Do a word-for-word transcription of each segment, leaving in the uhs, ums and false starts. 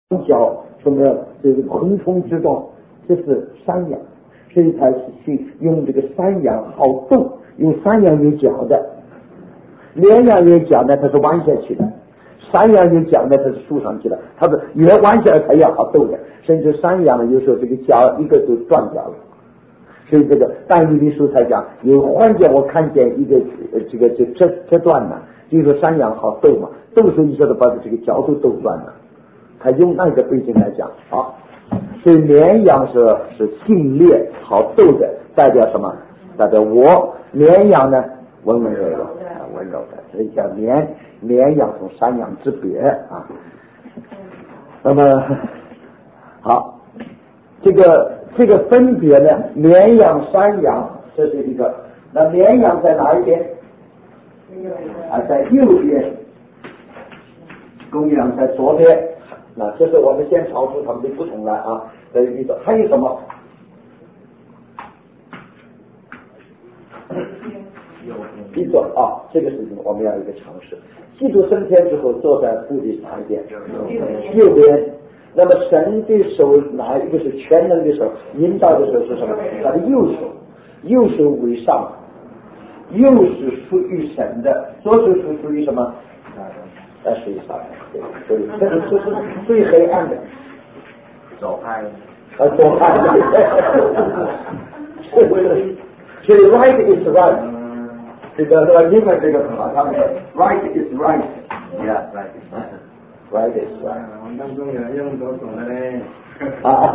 角什么这个昆虫之状，这是山羊，所以他是去用这个山羊好动，用山羊有脚的，绵羊有脚呢，它是弯下去的，山羊有脚呢，它是竖上去的，它是越弯下来它越好动的，甚至山羊呢有时候这个脚一个都断掉了。所以这个但以理书才讲，有换见我看见一个呃这个就这这断了，就是说山羊好斗嘛，斗时一下子把这个脚都斗断了。他用那个背景来讲啊，所以绵羊是是性烈好斗的，代表什么？代表我绵羊呢温温柔柔啊，温柔的，所以叫绵绵羊从山羊之别啊。那么好，这个这个分别呢，绵羊山羊这是一个，那绵羊在哪一边？啊，在右边，公羊在左边。那这是我们先超出他们的不同来啊。这一个还有什么？一个啊，这个事情我们要有一个尝试。基督升天之后坐在父的哪一边？右边。那么神的手哪一个是全能的手？引导的手是什么？他的右手，右手为上，右是属于神的，左手是属于什么？在水上，对，所以这是这是最黑暗的左派，呃，左派，所以 right is right， 这个这个英文这个啊，他们 right is right，yeah right is right，right is right。我们当中有人用左手的嘞。啊，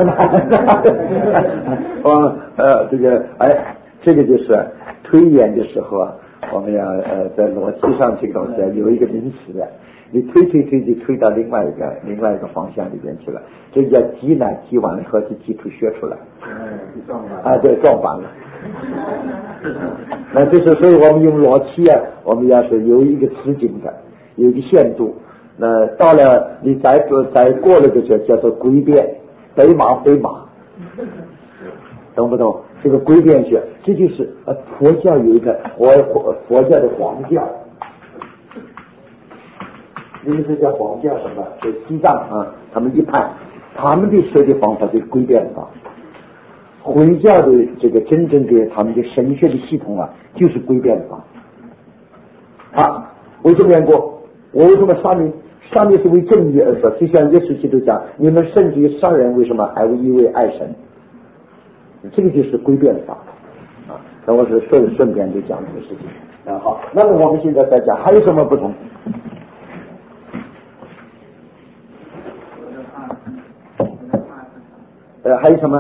我呃这个哎，这个就是推演的时候啊，我们要呃在逻辑上这个东西有一个名词的。你推推推就推到另外一个另外一个方向里边去了，这叫挤呢，挤完了以后就挤出血出来，啊，对，撞板了。那就是所以我们用逻辑啊，我们要是有一个直径的，有一个限度。那到了你再过再过了个叫叫做归变，北马北马，懂不懂？这个归变学，这就是呃佛教有一个佛佛教的黄教。你们这叫黄教什么？就西藏啊，他们一派，他们的学的方法就是归变法。回教的这个真正的他们的神学的系统啊，就是归变法。啊，为什么讲过？我为什么杀你？杀你是为正义而说，就像耶稣基督讲，你们甚至于杀人为什么还因为爱神？这个就是归变法啊。那我是顺顺便就讲这个事情啊。好，那么我们现在再讲还有什么不同？呃，还有什么？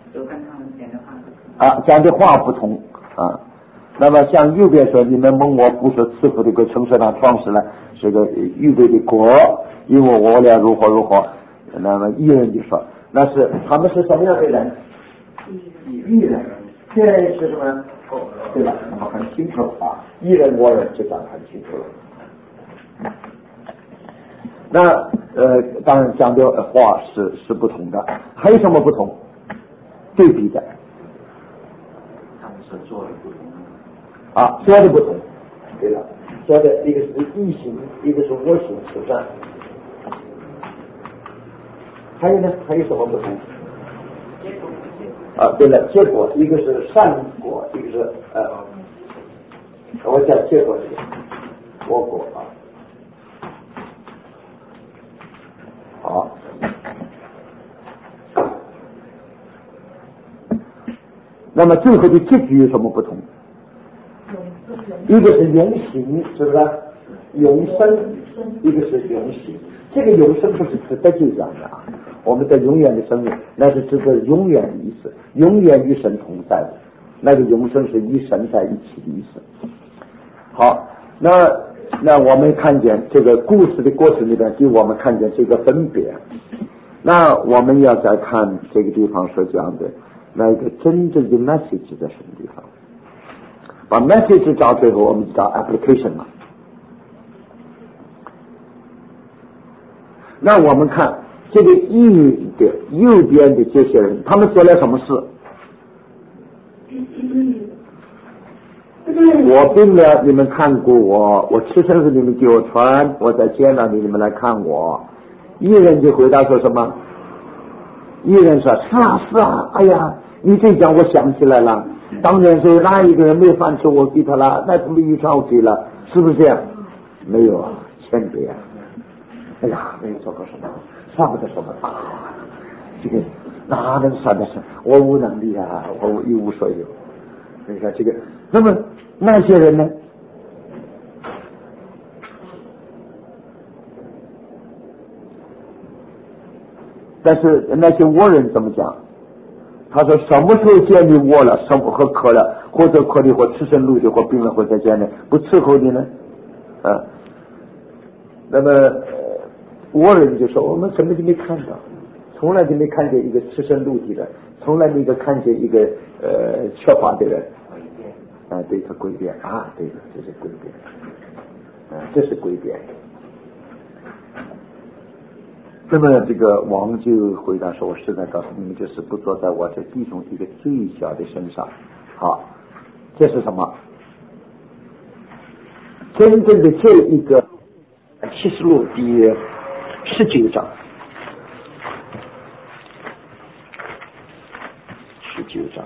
啊，讲的话不同啊。那么像右边说，你们蒙我不是赐福的国，城市上创始了这个预备的国，因为我俩如何如何。那么异人就说，那是他们是什么样的人？异人，这人是什么？对吧？那么很清楚啊，异人我人就讲得很清楚了。那呃，当然讲的话是是不同的，还有什么不同？对比的，他们是做的不同啊，做的不同。对了，做的一个是异形，一个是我形，是不是？还有呢？还有什么不同？啊，对了，结果一个是善果，一个是呃，我讲结果这个果果啊。好，那么最后的结局有什么不同？一个是永行，是不是？永生，一个是永行。这个永生不是指得救讲的啊，我们的永远的生命，那是指的永远的意思，永远与神同在的。那个永生是与神在一起的意思。好，那那我们看见这个故事的过程里边，就我们看见这个分别。那我们要再看这个地方所讲的那一个真正的 message 在什么地方，把 message 到最后我们叫 application 嘛。那我们看这个右的右边的这些人，他们做了什么事？我病了，你们看过我；我吃生时你们给我穿；我在监牢里，你们来看我。 一人就回答说什么？一人说是啊是啊，哎呀，你这讲我想起来了，当年说哪一个人没饭吃，我给他了，那他们遗产我给了，是不是这样？没有啊，前辈啊，哎呀，没有做过什么，算不得什么大，这个哪能算得上？我无能力啊，我一无所有。你看这个，那么那些人呢？但是那些倭人怎么讲？他说什么时候见你倭了，什么和渴了，或者渴的或赤身露的或病了或者见呢？不伺候你呢？啊，那么倭人就说我们什么都没看到，从来就没看见一个赤身露体的，从来没有看见一个呃缺乏的人。啊，对，他诡辩啊，对的，这是诡辩，啊，这是诡辩。那么这个王就回答说：“我实在告诉你们，就是不坐在我这地中一个最小的身上。”好，这是什么？真正的这一个启示录第十九章，十九章，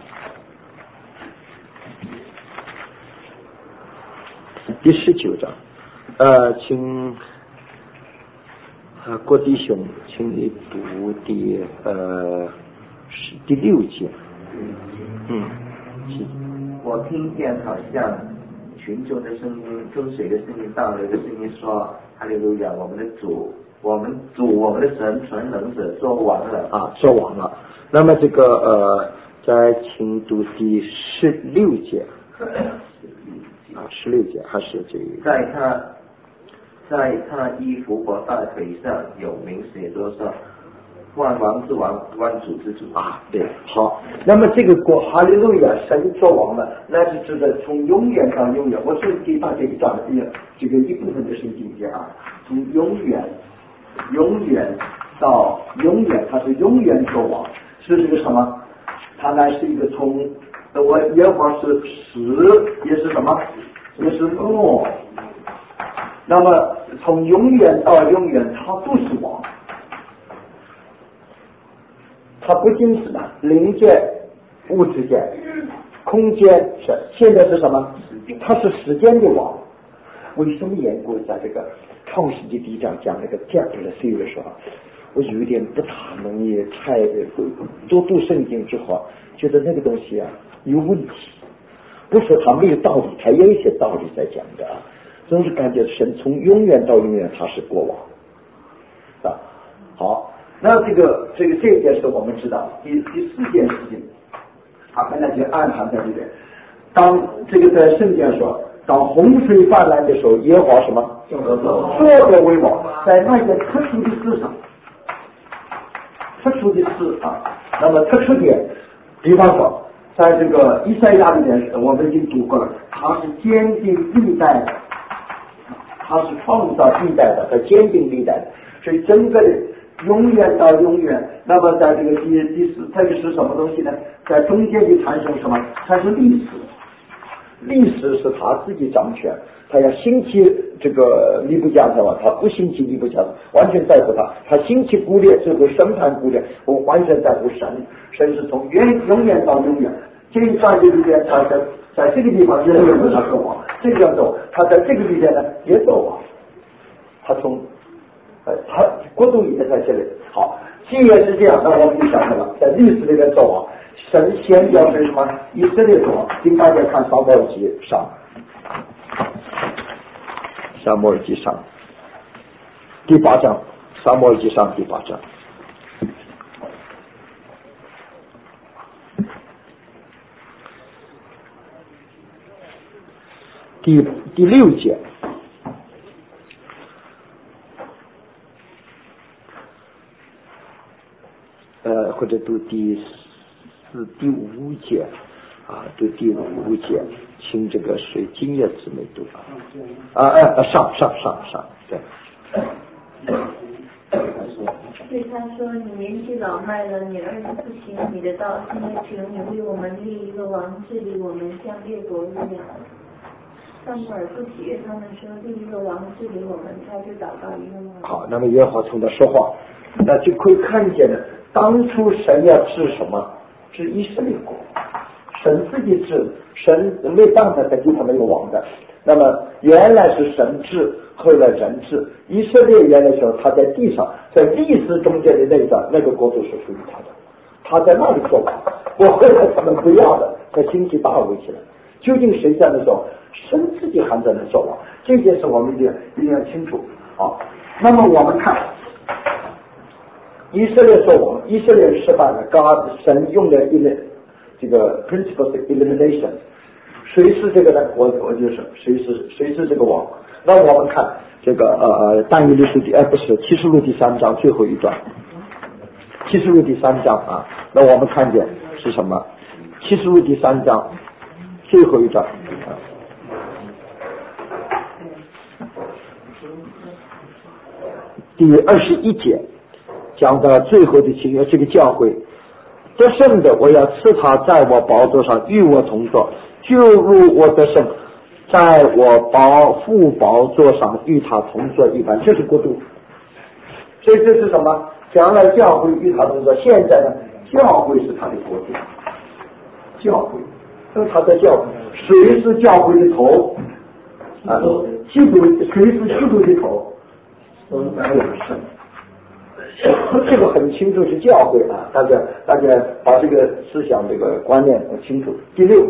第十九章，呃，请。啊，郭弟兄，请你读第呃是第六节。嗯， 我听见好像群众的声音、跟随的声音、道流的声音说：“哈利路亚！我们的主，我们主，我们的神，全能者做王了啊，做王了。”那么这个呃，在请读第十六节啊，十六节还是这个， 在他。在他衣服和大腿上有名写着说：“万王之王，万主之主。” 啊，对，好。那么这个国哈利路亚，神做王了，那是指的从永远到永远。我是给大家一张这个一部分的圣经节啊，从永远、永远到永远，他是永远做王，是这个什么？他呢是一个从我耶和华是始，也是什么？也是末。那么从永远到永远，他都是王。他不仅是呢，灵界、物质界、空间是，现在是什么？他是时间的王。为什么严格在这个创世纪第一章讲那个第二的岁月的时候，我有点不大能也太多读圣经之后，觉得那个东西啊有问题。不是他没有道理，他也有一些道理在讲的啊。总是感觉神从永远到永远他是国王啊。好，那这个这个这一件事我们知道，第第四件事情，他本来就暗含在这边。当这个在圣经说，当洪水泛滥的时候，耶和华什么坐着为王，在那件特殊的事上，特殊的事啊。那么特殊点，比方说，在这个以赛亚里面，我们已经读过了，他是坚定历代的。他是创造历代的，他坚定历代的，所以整个的永远到永远。那么在这个第第四，这个是什么东西呢？在中间就产生什么？产生历史。历史是他自己掌权，他要兴起这个尼布甲尼撒，他不兴起尼布甲尼撒，完全在乎他。他兴起古列，这个审判古列，我完全在乎神。神是从远永远到永远。这一段里边，他在在这个地方也有他做王，这个走，他在这个里边呢也做王。他从呃，他国度也在这里。好，既然是这样，那我们就想到了，在历史里面做王，神先要是什么以色列做王，请大家看撒母耳记上，撒母耳记上第八章，撒母耳记上第八章。第第六节，呃，或者读第四、第五节啊，读第五节，请这个水晶叶姊妹读啊，啊，上上上上，对。 对他说：“你年纪老迈了，你儿子不行你的道，因为只有你为我们立一个王，治理我们，像列国一样。” 撒母耳不喜悦他们说立一个王治理我们，他就祷告耶和华。 好，那么耶和华从他说话，那就可以看见了，当初神要治什么？治以色列国，神自己治，神没办法在地上没有王的。那么原来是神治，后来人治。以色列原来时候他在地上，在历史中间的那段那个国度是属于他的，他在那里做王。我后来他们不要了，在兴起大卫起来。究竟谁在那做？神自己还在那做王，这件事我们一定一定要清楚啊。那么我们看以色列做王，以色列失败了，刚神用的一个这个 principle elimination。谁是这个呢？我我就是谁是谁是这个王？那我们看这个呃但以理书第哎不是启示录第三章最后一段，启示录第三章啊，那我们看见是什么？启示录第三章最后一章啊，第二十一节讲到最后的情这个教会得胜的，我要赐他在我宝座上与我同坐，就如我得胜在我宝父宝座上与他同坐一般。这是国度，所以这是什么？将来教会与他同坐，现在呢教会是他的国度，教会那他的教会，谁是教会的头啊？基督，谁是基督的头？没有神，这个很清楚是教会啊，大家大家把这个思想这个观念很清楚。第六，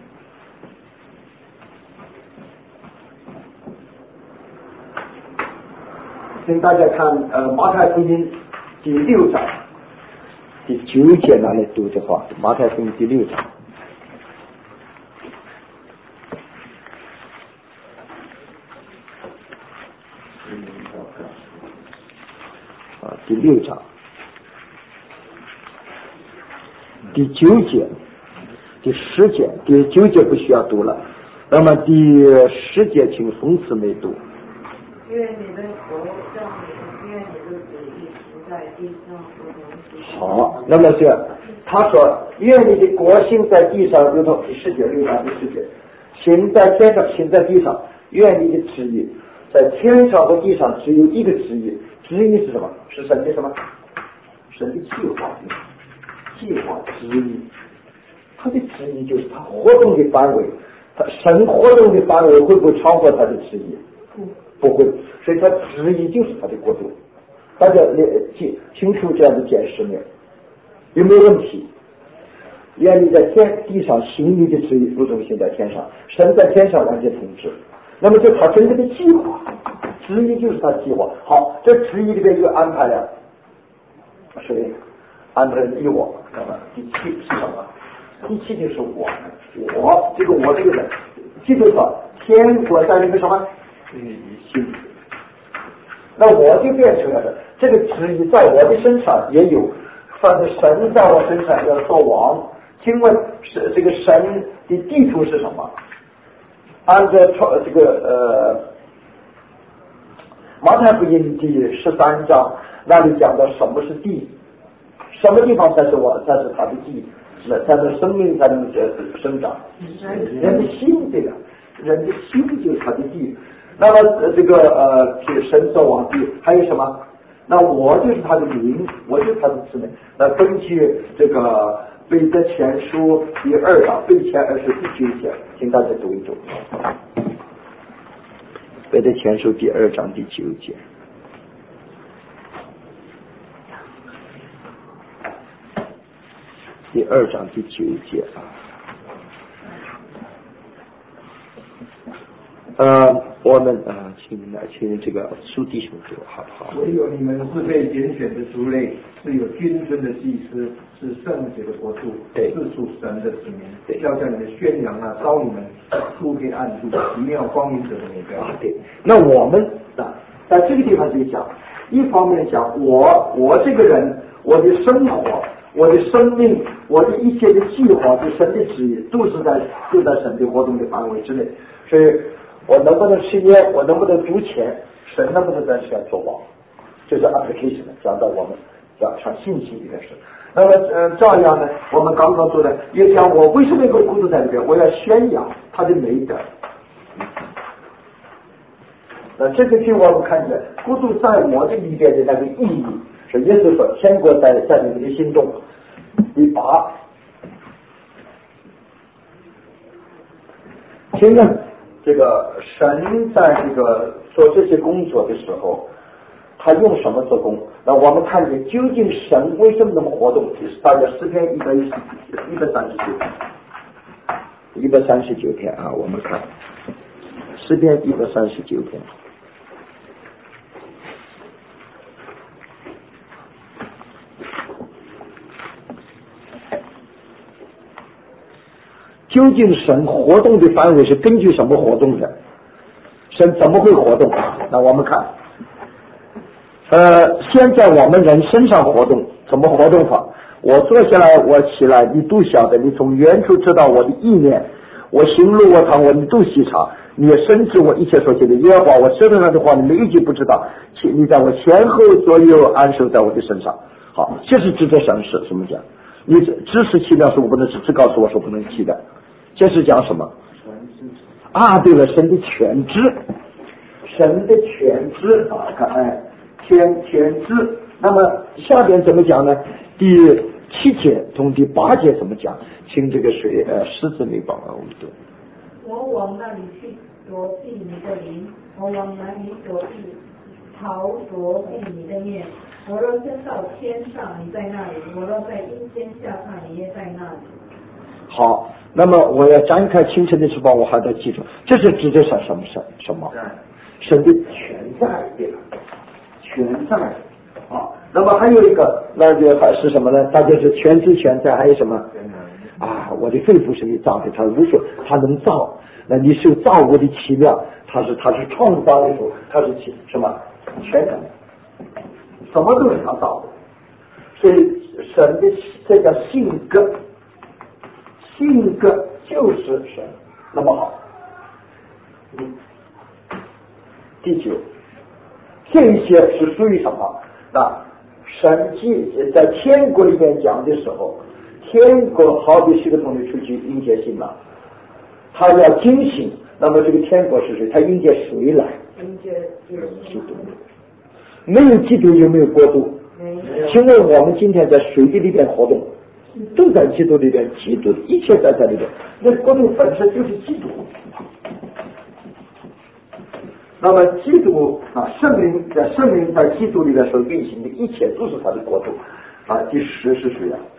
请大家看呃马太福音第六章第九节那里读的话，马太福音第六章。啊，第六章第九节第十节第九节不需要读了，那么第十节请讽刺没读。 愿你的国降临，愿你的旨意行在地上如同。 好，那么这他说愿你的国行在地上如同第十节六章第十节行在天上行在地上，愿你的旨意在天上和地上只有一个旨意，旨意是什么？是神的什么？神的计划，计划旨意，他的旨意就是他活动的范围，他神活动的范围会不会超过他的旨意？不会，所以他旨意就是他的国度。大家清清楚这样的解释没有？有没有问题？愿你在天地上行你的旨意，如同行在天上。神在天上完全统治，那么就他真正的计划，旨意就是他的计划。好，这旨意里面就安排了谁？安排了你我。那么第七是什么？第七就是我，我这个我这个人，记住说，天国在那个什么？嗯，心。那我就变成了这个旨意在我的身上也有，反正神在我身上要做王。请问是这个神的地图是什么？按照这个呃马太福音第十三章那里讲到什么是地，什么地方才是我才是他的地，才是生命才能生长。人的心，这个人的心就是他的地。那么这个呃神做王地还有什么？那我就是他的名，我就是他的子民。那根据这个彼得前书第二章彼前二十第九节，请大家读一读。彼得前书第二章第九节。第二章第九节啊。呃，我们啊，请来，请这个苏弟兄读，好不好？ 唯有你们是被拣选的族类，是有君尊的祭司，是圣洁的国度， 对， 是属神的子民。对，要向你们宣扬啊，招你们出黑暗处奇妙光明者的目标。 啊，对。那我们啊，在这个地方就讲，一方面讲我我这个人，我的生活，我的生命，我的一切的计划，对神的旨意，都是在都在神的活动的范围之内，所以。我能不能吃烟？我能不能赌钱？神能不能在世上做王？这是 application 讲到我们讲上信心里面是。那么呃，照样呢，我们刚刚说的，也讲我为什么有个国度在里边？我要宣扬他的美德。 那这个句我们看见国度在我的里边的那个意义，是也就是说天国在在你们的心中。第八，请问这个神在这个做这些工作的时候，他用什么做工？那我们看见究竟神为什么那么活动？就是大概诗篇一百一一百三十九，一百三十九篇啊，我们看诗篇一百三十九篇。究竟神活动的范围是根据什么活动的？神怎么会活动？那我们看，呃，先在我们人身上活动，怎么活动法？我坐下来，我起来，你都晓得，你从远处知道我的意念，我行路我躺，我你都细察，你也深知我一切所行的耶和华，我舌头上的话你每一句不知道，你在我前后左右安守在我的身上。好，这是指着神是什么讲？你知识奇妙是我不能只只告诉我说不能提的，这是讲什么？啊，对了，神的全知，神的全知啊，看哎，全全知。那么下边怎么讲呢？第七节同第八节怎么讲？请这个谁呃狮子没帮啊，我们读。 我往那里去躲避你的灵，我往哪里躲避逃躲避你的面。我若升到天上，你在那里；我若在阴间下榻，你也在那里。 好，那么我要展开清晨的翅膀，我还得记住，这是指的是什么神？什么？神的全在，对吧？全在啊。那么还有一个，那个还是什么呢？大家是全知全在，还有什么？啊，我的肺腑是你造的，他无所，他能造。那你是造物的奇妙，他是他是创造的主，他是什么？全能。什么都是他造的，所以神的这叫性格，性格就是神。那么好，嗯，第九，这些是属于什么？那神记在天国里面讲的时候，天国好比是个东西出去迎接信了，他要惊醒，那么这个天国是谁？他迎接谁来？ 迎接基督。没有基督有没有国度？请问我们今天在水的里边活动，都在基督里边，基督一切在这里边，那国度本身就是基督。那么基督啊，圣灵在圣灵在基督里边所运行的一切都是他的国度啊。第十是谁啊？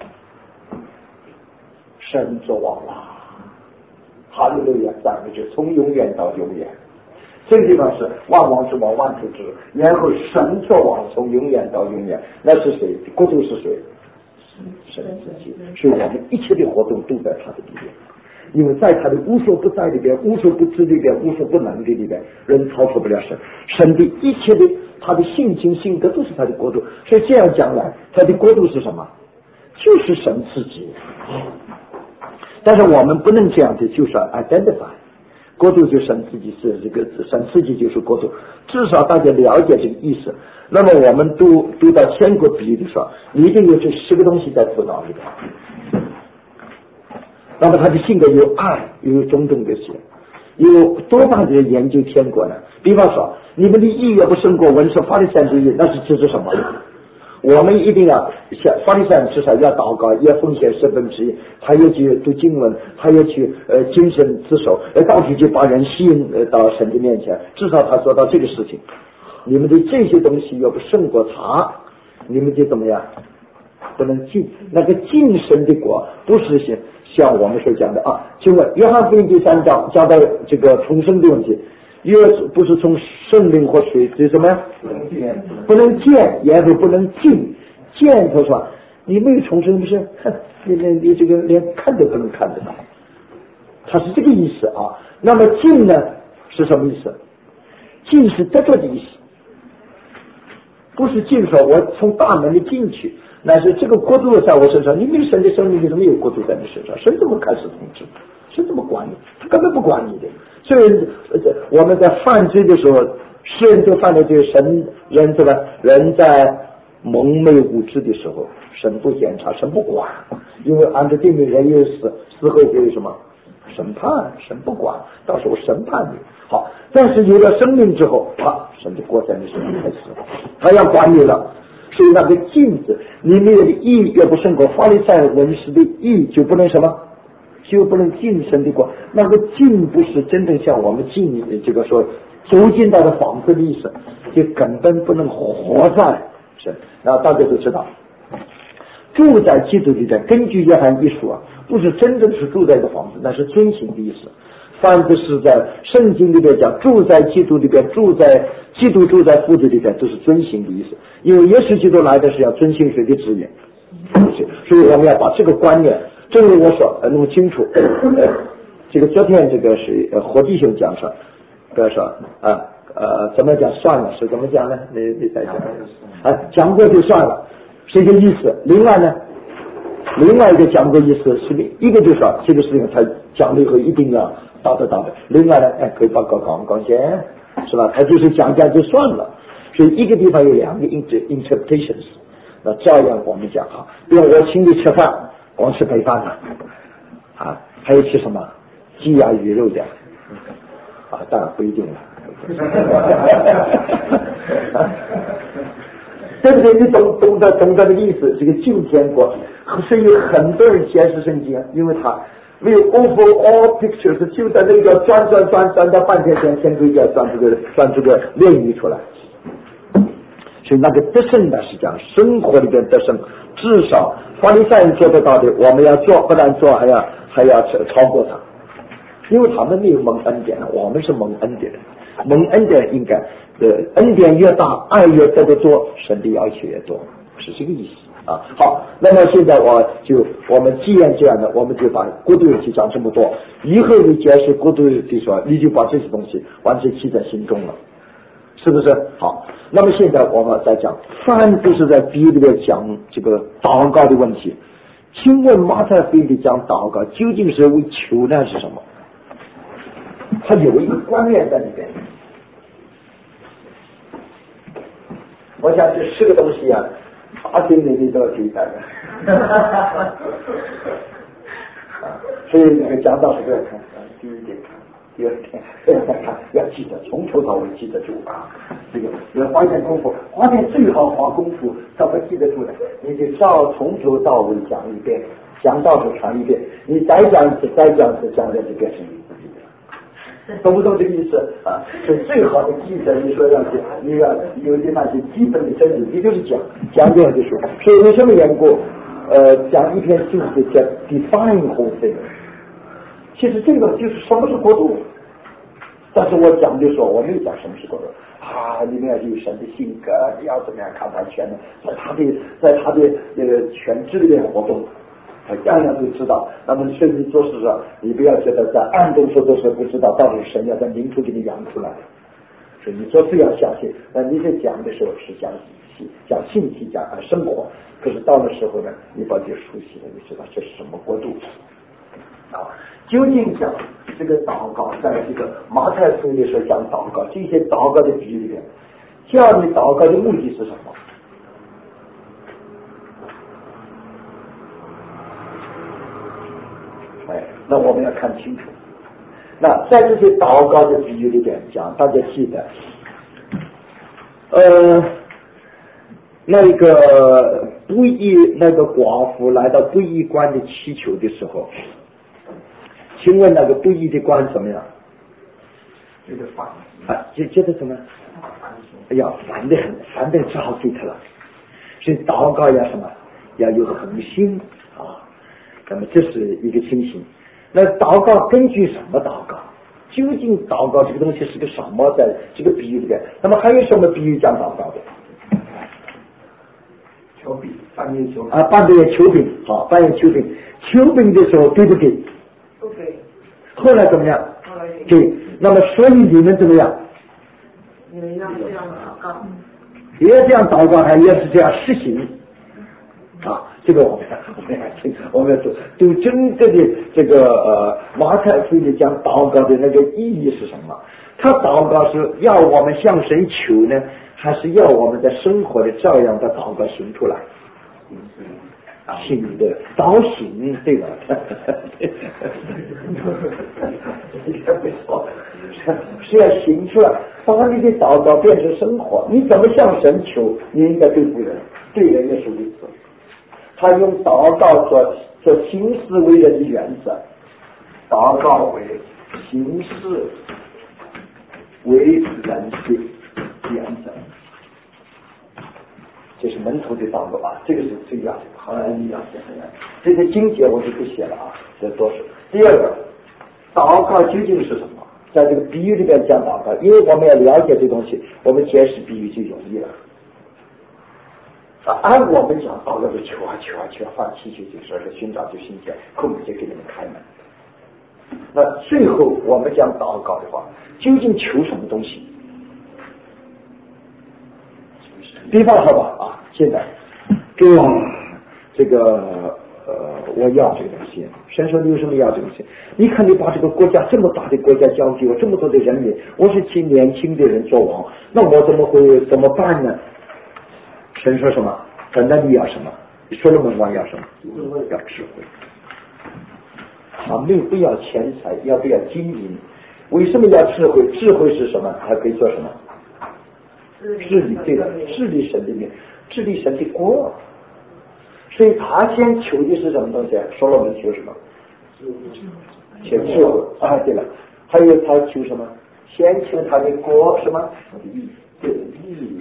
神作王了，哈利路亚，赞美主，从永远到永远。这个地方是万王之王，万主之主，然后神作王，从永远到永远，那是谁？国度是谁？神自己。所以我们一切的活动都在他的里边，因为在他的无所不在里边、无所不知里边、无所不能的里边，人超出不了神。神的一切的他的性情性格都是他的国度，所以这样讲来，他的国度是什么？就是神自己。但是我们不能这样的就说 identify。国度就神自己是这个神自己就是国度，至少大家了解这个意思。那么我们读读到天国比喻的时候，你一定有这十个东西在头脑里边。那么他的性格有爱，有中等的心，有多大的人研究天国呢？比方说，你们的义也不胜过文士法利赛人的义，那是指着什么？我们一定要像法利赛人至少要祷告，要奉献十分之一，还要去读经文，还要去呃谨慎自守，呃到处去把人吸引呃到神的面前，至少他做到这个事情。你们的这些东西要不胜过他，你们就怎么样？不能进那个进神的国，不是像像我们所讲的啊。请问约翰福音第三章讲到这个重生的问题。因为不是从圣灵或水，这什么呀？不能见，不能见，然后不能进。见，他说你没有重生，不是？你你你这个连看都不能看得到，他是这个意思啊。那么进呢是什么意思？进是得着的意思，不是进说我从大门里进去，乃是这个国度在我身上。你没有神的生命，你怎么有国度在你身上？神怎么开始统治？神怎么管你？他根本不管你的。所以我们在犯罪的时候，世人都犯了罪，神人对吧？人在蒙昧无知的时候，神不检查，神不管，因为按照定命人有死，死后会有什么审判，神不管，到时候审判你。好，但是有了生命之后，啊，神的国在你身上开始，他要管你了。所以那个镜子，你没有的义越不胜过法利赛文士的义，就不能什么，就不能进神的国。那个进不是真正像我们进这个说走进到的房子的意思，就根本不能活在神。然后大家都知道，住在基督里边，根据约翰一书啊，不是真正是住在一个房子，那是遵行的意思。凡不是在圣经里边讲住在基督里边，住在基督住在父子里边，都是遵行的意思。因为耶稣基督来的是要遵行谁的旨意，所以我们要把这个观念，正如我说呃弄清楚。呃，这个昨天这个是呃何弟兄讲说，不要说啊呃怎么讲算了，是怎么讲呢？你你再讲啊，讲过就算了，是一个意思。另外呢，另外一个讲过意思是一个就说这个事情他讲了以后一定要道德道德，另外呢，哎，可以报告讲讲先，是吧？他就是讲讲就算了，所以一个地方有两个 interpretations。那照样我们讲哈，比如我请你吃饭，光吃白饭了，啊，还有吃什么鸡鸭鱼肉的，啊，当然不一定了。对不对？你懂懂得懂得的意思？这个进天国，所以很多人解释圣经，因为他没有 overall picture， 就在那个转转转转到半天天，先归要转这个转这个炼狱出来。所以那个得胜的是讲生活里边得胜，至少法利赛人做得到的，我们要做，不但做还要还要超过他，因为他们没有蒙恩典，我们是蒙恩典的。蒙恩典应该呃恩典越大，爱越得得多，神的要求越多，是这个意思啊。好，那么现在我就我们既然这样的，我们就把国度题讲这么多，以后你解释国度题说，你就把这些东西完全记在心中了，是不是？好，那么现在我们再讲，凡不是在比喻里面讲这个祷告的问题，请问马太福音里讲祷告究竟是为求呢是什么？它有一个观念在里边。我想这十个东西啊，大经里面都要记载的。所以那个讲到这个看，第一点看，第二点再看，要记得从头到尾记得住啊。这个要花点功夫，花点最好花功夫，怎么记得住的？你就照从头到尾讲一遍，讲到是传一遍，你再讲一次，再讲一次，讲在这边是你自己的。懂不懂这个意思啊？是最好的记者，你说要是你要有的那些基本的真理，你就是讲讲这样就说。所以为什么缘故？呃，讲一篇信息叫 define whole thing。其实这个就是什么是国度，但是我讲的时候，我没有讲什么是国度啊。你们要有神的性格，你要怎么样看他全呢？在他的在他的那个全智里面活动。样样都知道，那么所以你做事上，你不要觉得在暗中说都是不知道，到底神要在明处给你养出来。所以你做事要相信，那你在讲的时候是讲讲信息讲生活，可是到了时候呢，你把这熟悉了，你知道这是什么国度啊？究竟讲这个祷告，在这个马太福音里说讲祷告，这些祷告的比喻里面，叫你祷告的目的是什么？哎，那我们要看清楚。那在这些祷告的比喻里边讲，大家记得，呃，那个不义那个寡妇来到不义官的祈求的时候，请问那个不义的官怎么样？ 这个烦啊，觉觉得怎么样？哎呀，烦得很，烦得只好给他了。所以祷告要什么？要有恒心啊。那么这是一个情形。那祷告根据什么祷告？究竟祷告这个东西是个什么？在这个比喻里边，那么还有什么比喻讲祷告的？ 求饼，半夜求啊，半夜求饼，好，半夜求饼，求饼的时候给不给？ 不给。 后来怎么样？ 后来给。那么所以你们怎么样？ 你们要这样祷告。 也这样祷告，还也是这样实行。啊，这个我们我们要听，我们要做，对真正的这个呃马太福音讲祷告的那个意义是什么？他祷告是要我们向神求呢，还是要我们在生活的照样的祷告行出来？ 行的导行，对吧？没错，是要行出来，把你的祷告变成生活。你怎么向神求，你应该对付人，对人也是如此。他用祷告做做行事为人的原则，祷告为行事为人的原则。这是门徒的祷告啊，这个是最要的，好像一样。这些经节我就不写了啊，这多是。第二个，祷告究竟是什么？在这个比喻里边讲祷告，因为我们要了解这东西，我们解释比喻就容易了。啊，按我们讲祷告就求啊求啊求啊，放祈求就说是寻找就寻见，后面就给你们开门。那最后我们讲祷告的话，究竟求什么东西？比方说吧，啊，现在给我这个呃，我要这个东西，神说你为什么要这个东西？你看你把这个国家这么大的国家交给我，这么多的人民，我是请年轻的人做王，那我怎么会怎么办呢？神说什么？那你要什么？所罗门王要什么？要智慧。他没有不要钱财，要不要金银？为什么要智慧？智慧是什么？还可以做什么？治理，对的，治理神的面，治理神的国。所以他先求的是什么东西？所罗门求什么？求智慧啊，对了，还有他求什么？先求他的国什么？对，义。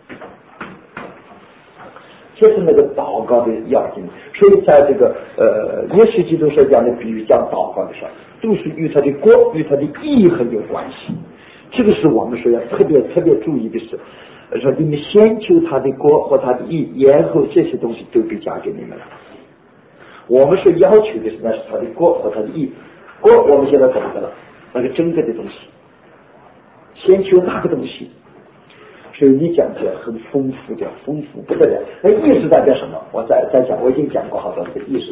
这是那个祷告的要紧。所以在这个呃耶稣基督所讲的比喻讲祷告的时候，都是与他的国与他的义很有关系。这个是我们说要特别特别注意的事，说你们先求他的国和他的义，然后这些东西都被加给你们了。我们是要求的是那是他的国和他的义，国我们现在懂得了，那个真正的东西，先求那个东西。所以你讲起来很丰富的，丰富不得了。那意识代表什么？我再再讲，我已经讲过好多这个意识。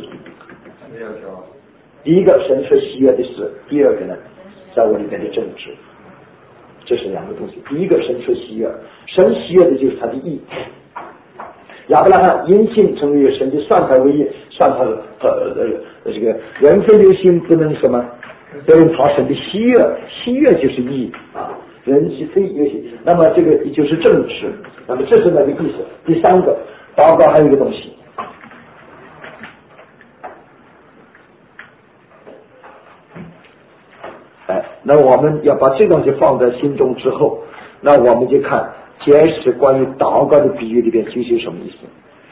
第一个神所喜悦的事，第二个呢，在我里面的政治。这是两个东西。第一个神所喜悦，神喜悦的就是他的义。亚伯拉罕因信成为神的算他为义，算他的呃呃这个人非有信不能什么，不能讨神的喜悦，喜悦就是义啊，人是非有信，那么这个就是正直，那么这是那个意思。第三个祷告还有一个东西。那我们要把这东西放在心中之后，那我们就看解释关于祷告的比喻里边究竟什么意思。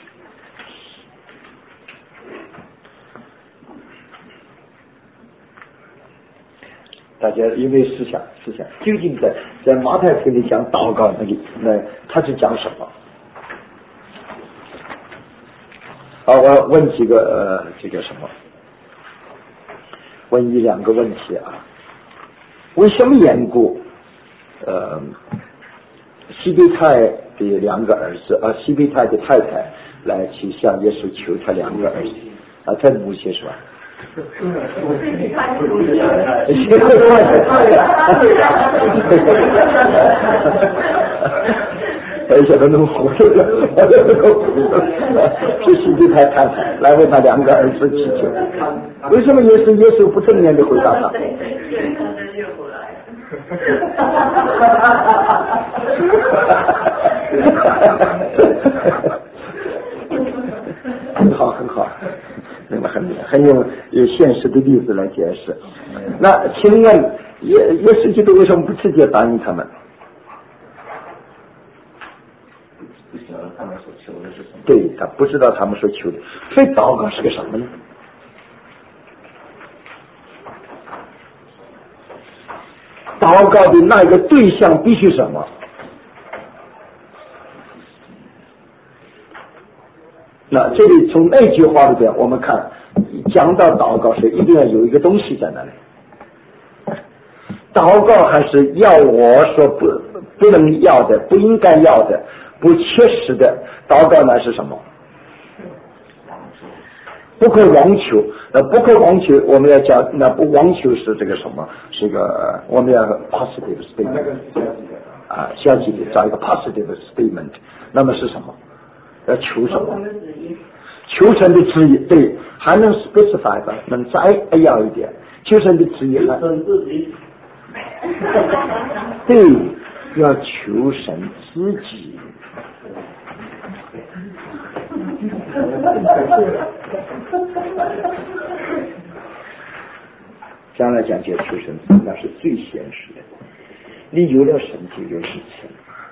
大家因为思想思想究竟在在马太福音里讲祷告那里，那他是讲什么？好，我问几个呃这个什么，问一两个问题啊。为什么缘故？呃，西庇太的两个儿子啊，西庇太的太太来去向耶稣求他两个儿子啊，他的母亲是吧？哎呀，都能糊涂了，是西庇太太太来为他两个儿子祈求。为什么耶稣耶稣不正面的回答他？很好很好，那么很很有有现实的例子来解释。那请问耶耶稣基督为什么不直接答应他们？ 不晓得他们所求的是什么？ 对，他不知道他们所求的，所以祷告是个什么呢？祷告的那个对象必须什么？那这里从那句话里边，我们看讲到祷告时，一定要有一个东西在那里。祷告还是要我所不不能要的、不应该要的、不切实的祷告，那是什么？不可妄求，那不可妄求，我们要讲，那不妄求是这个什么？是一个我们要 positive statement 啊，消极的，找一个 positive statement。那么是什么？要求什么？ 求神的旨意，对，还能 specify 吧，能再要一点，求神的旨意呢？对，要求神自己。将来讲解求神，那是最现实的。你有了神就有事情。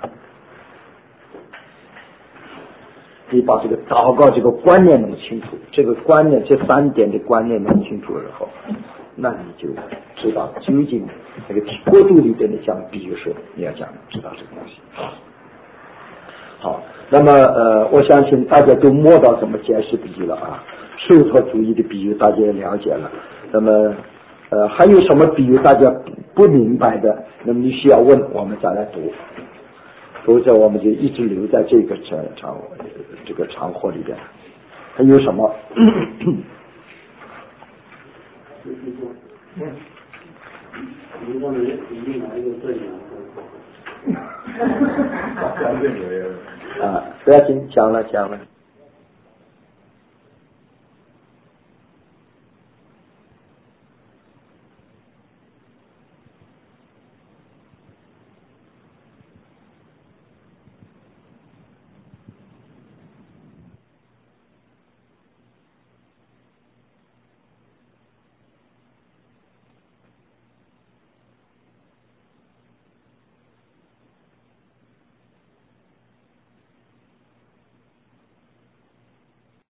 你把这个祷告这个观念弄清楚，这个观念这三点的观念弄清楚了后，那你就知道究竟那个国度里边的讲，比如说你要讲知道这个东西。好，那么呃，我相信大家都摸到怎么解释比喻了啊，受托主义的比喻大家也了解了。那么呃，还有什么比喻大家不明白的？那么你需要问，我们再来读。否则我们就一直留在这个场场这个场合里边。还有什么？啊，不要紧，讲了讲了。